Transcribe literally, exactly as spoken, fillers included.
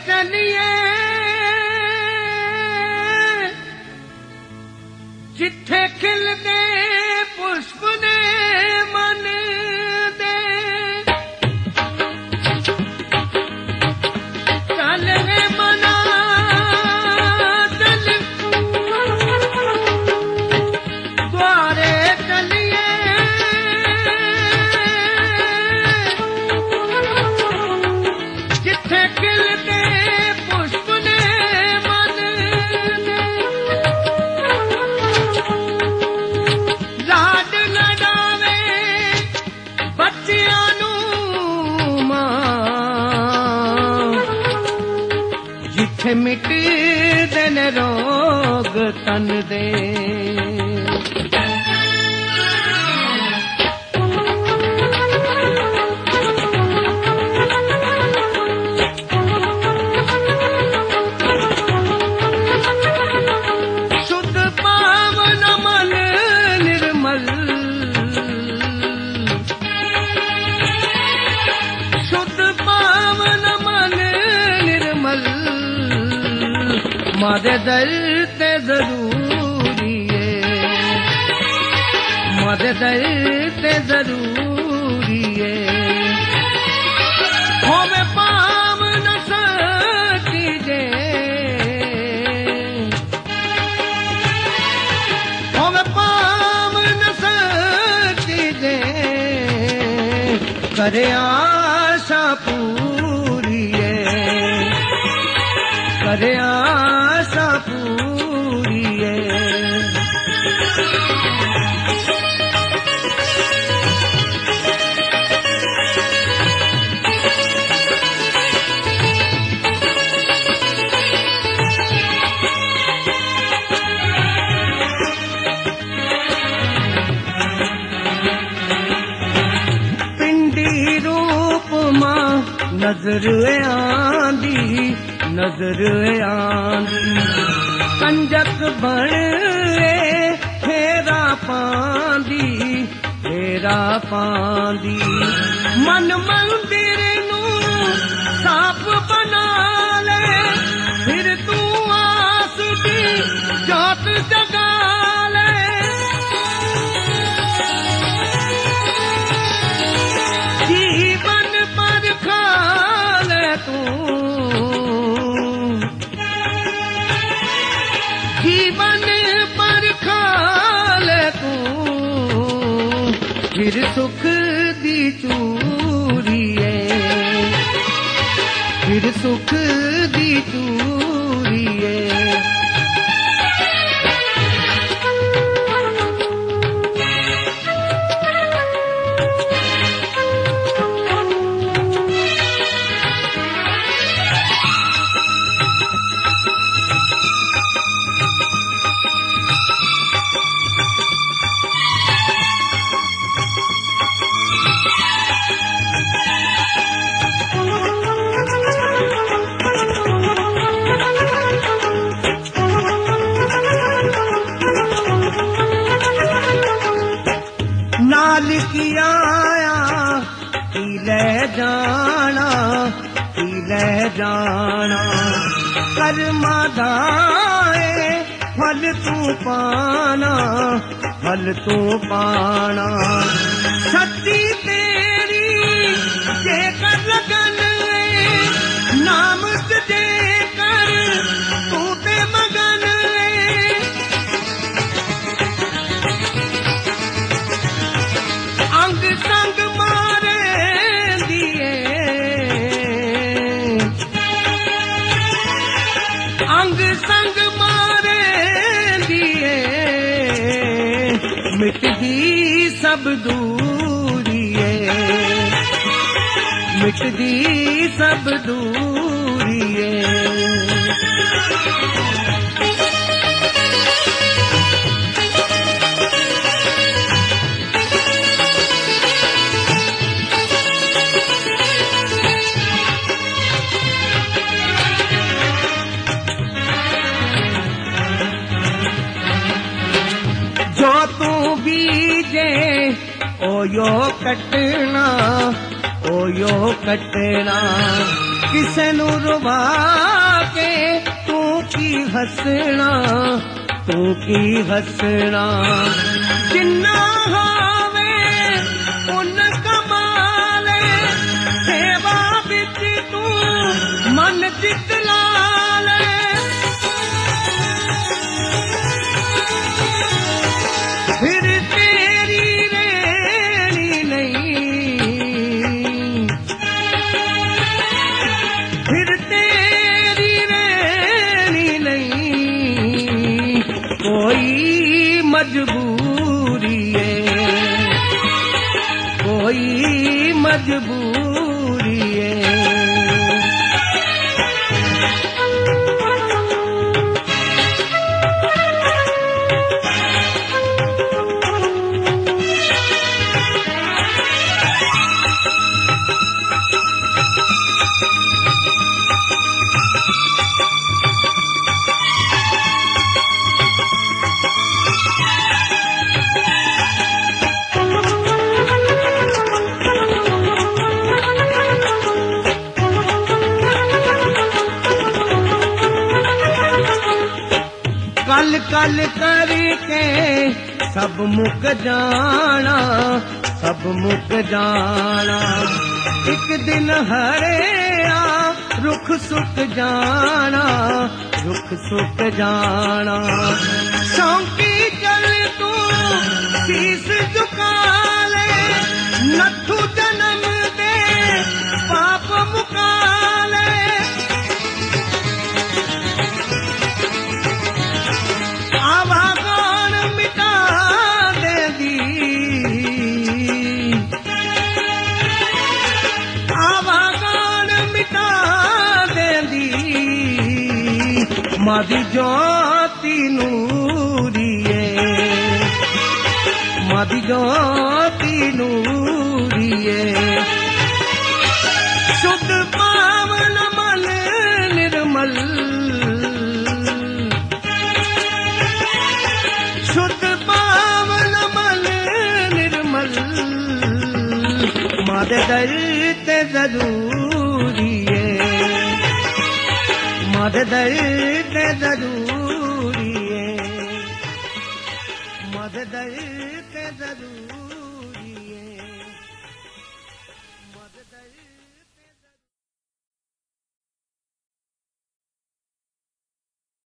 चलिए जिथे खिलदे पुष्प ने मन दे चल रे मना चल द्वारे चलिए जिथे खिलदे पुष्प ने मन दे लाड लड़ावे बच्चियां नू मां जिथे मिटदे ने रोग तन दे शुद्ध पावन मन निर्मल शुद्ध पावन मन निर्मल मारे दर ते जरूरी है मारे दर ते जरूरी है होवे पाम न सकी जे होवे पाम न सकी जे करे आशा पूरी है करे आशा पूरी है पिंडी रूप मां नजर आंदी नजर आंदी कंजक बण फेरा पांदी फेरा पांदी मन मंदिर नू साफ बना ले फिर तू आस दी जोत जगा ले जीवन पर खा ले तू जीवन पर खा ले तू फिर सुख दी चूरी है फिर सुख दी चूरी है नाल की आया की ले जाना की ले जाना कर्मा दाए फल तू पाना फल तू पाना सच्ची तेरी जेकर लगन नाम दे कर तू ते मगन अंग संग मारे दिए अंग संग मारे दिए मिटदी सब दूरी है मिटदी सब दूरी है जो तू बीजे ओ यो कटना ओ यो कटना किसे नू रुवा के तू की हसना, तू की हसना। जिन्ना हावे उन कमाले, सेवा बिच तू मन चित लाले। फिर तेरी रेणी नहीं, फिर तेरी रेणी नहीं, कोई मजबूरी है, कोई मजबूरी है। कल कल करके सब मुक जाना, सब मुक जाना। एक दिन हरेया रुख सुक जाना, रुख सुक जाना। शौकी चल तू शीस झुका ले, नथु जन्म दे पाप मुका ले। आवागौन मिटा दे दी, आवागौन मिटा दे दी। मादी ज्योति नूरिए, मादी ज्योति नूरिए। शुद्ध पावन मन निर्मल, शुद्ध पावन मन निर्मल। मादे दर ते जरूरी है, मादे दर ते जरूरी है, मादे दर ते जरूरी।